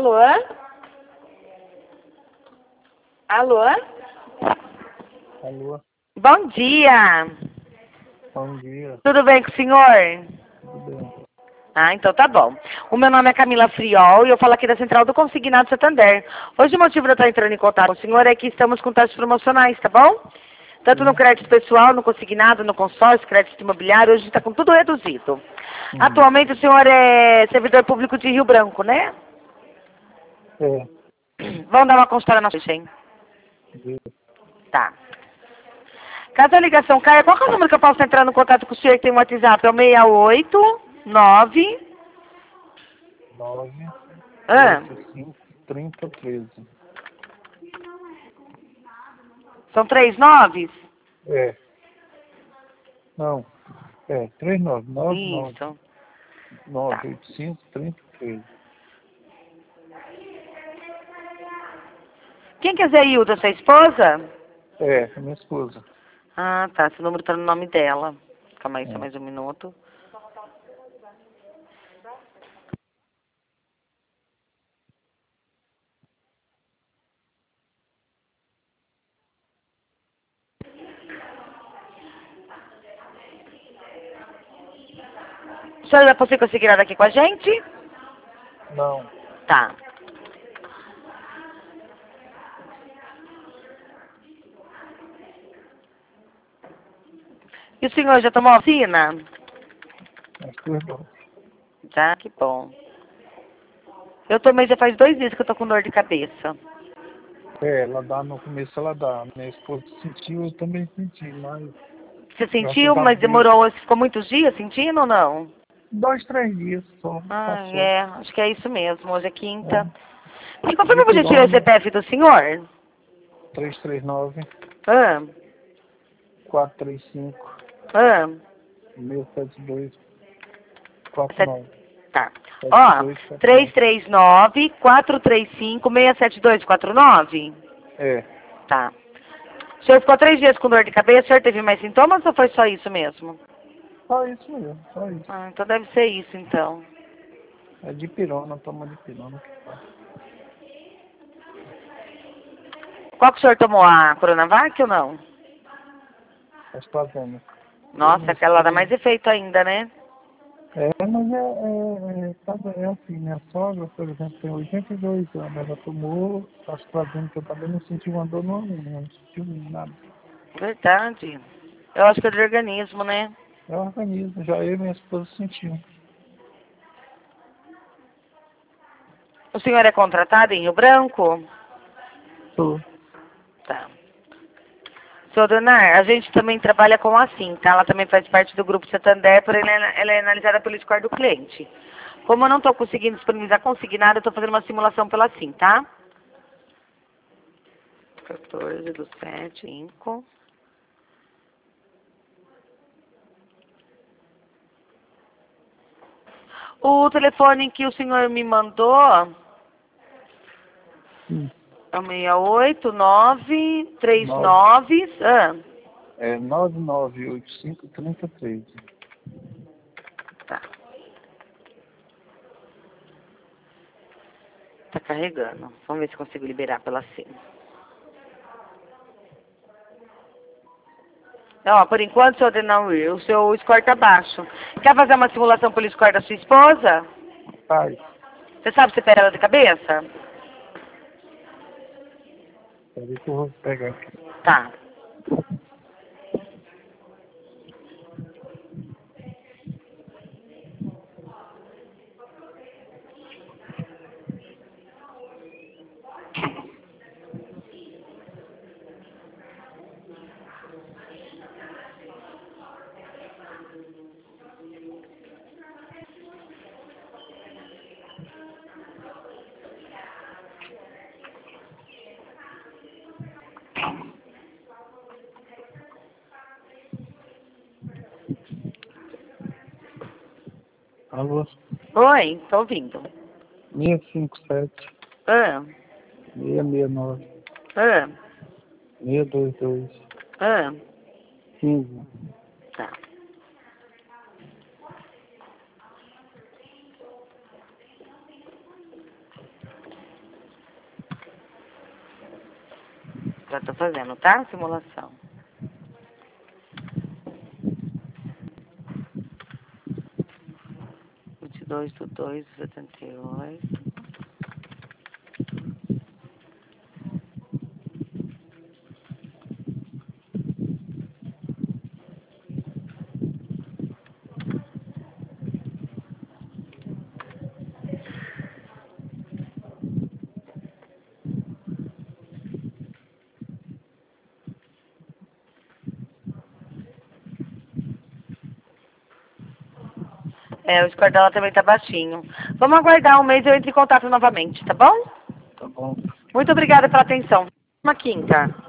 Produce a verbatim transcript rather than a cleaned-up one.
Alô? Alô? Alô, Bom dia. bom dia, Tudo bem com o senhor? tudo bem? Ah, então tá bom. O meu nome é Camila Friol e eu falo aqui da Central do Consignado Santander. Hoje o motivo de eu estar entrando em contato com o senhor é que estamos com taxas promocionais, tá bom? Tanto no Sim. crédito pessoal, no consignado, no consórcio, crédito imobiliário, hoje está com tudo reduzido. Hum. Atualmente o senhor é servidor público de Rio Branco, né? É, Vamos dar uma consultada na ficha, hein? de- Tá. Caso a ligação caia, qual que é o número que eu posso entrar no contato com o senhor que tem o WhatsApp? É o seis oito nove... nove Ah, oito cinco trinta treze. são três noves? É, não, é, três nove nove nove Isso. Tá. nove oito cinco trinta treze. Quem quiser Hilda, sua esposa? É, é minha esposa. Ah, tá. Esse número tá no nome dela. Calma aí, só É. mais um minuto. A senhora você conseguirá aqui com a gente? Não, Tá. E o senhor já tomou a vacina? as duas doses. Já, que bom. Eu tomei já faz dois dias que eu tô com dor de cabeça. É, ela dá, no começo ela dá. Minha esposa sentiu, eu também senti, mas Você graças sentiu, a mas Deus, demorou, ficou muitos dias sentindo ou não? dois, três dias só, Ah, passou. é, acho que é isso mesmo. Hoje é quinta. É, Me confirma por gentileza o dipirona, C P F do senhor? três três nove Ah, quatro três cinco ah. seis sete dois quatro Sete- nove. Tá. sete Ó, dois quatro três nove. três nove, quatro três cinco, seis sete dois quatro nove? É, Tá. O senhor ficou três dias com dor de cabeça, o senhor teve mais sintomas ou foi só isso mesmo? só isso mesmo, só isso. Ah, então deve ser isso, então. É de pirona, toma de pirona que faz. Qual que o senhor tomou? A Coronavac ou não? AstraZeneca. Eu, Nossa, minha aquela dá esposa. mais efeito ainda, né? É, mas é, é, é, sabe, é assim, minha sogra, por exemplo, tem oitenta e dois anos, ela tomou AstraZeneca também, não sentiu uma dor nenhuma, não sentiu nada. Verdade. Eu acho que é do organismo, né? É o organismo, já eu e minha esposa sentiu. O senhor é contratado em Rio Branco? Tô. Tá. Senhor Donar, a gente também trabalha com a Sim, tá? Ela também faz parte do Grupo Santander, porém ela é ela é analisada pelo score do cliente. Como eu não estou conseguindo disponibilizar consignado, eu estou fazendo uma simulação pela Sim, tá? quatorze do sete, cinco. O telefone que o senhor me mandou Sim. é o seis oito nove três Nove, nove. Ah, é nove nove oito cinco trinta três. tá. Tá carregando. Vamos ver se consigo liberar pela Sim. Ó, por enquanto, senhor Denão, o seu score tá baixo. Quer fazer uma simulação pelo score da sua esposa? Pai, Você sabe se pera ela de cabeça? peraí que eu vou pegar aqui. Tá. Alô, Oi, tô ouvindo. seis cinco sete Ah, seis seis nove ah, seis dois dois ah. quinze. Tá. Já tô fazendo, tá? Simulação. vinte e dois do dois de setenta e oito. É, o score dela também tá baixinho. Vamos aguardar um mês e eu entro em contato novamente, tá bom? Tá bom. Muito obrigada pela atenção. Uma quinta.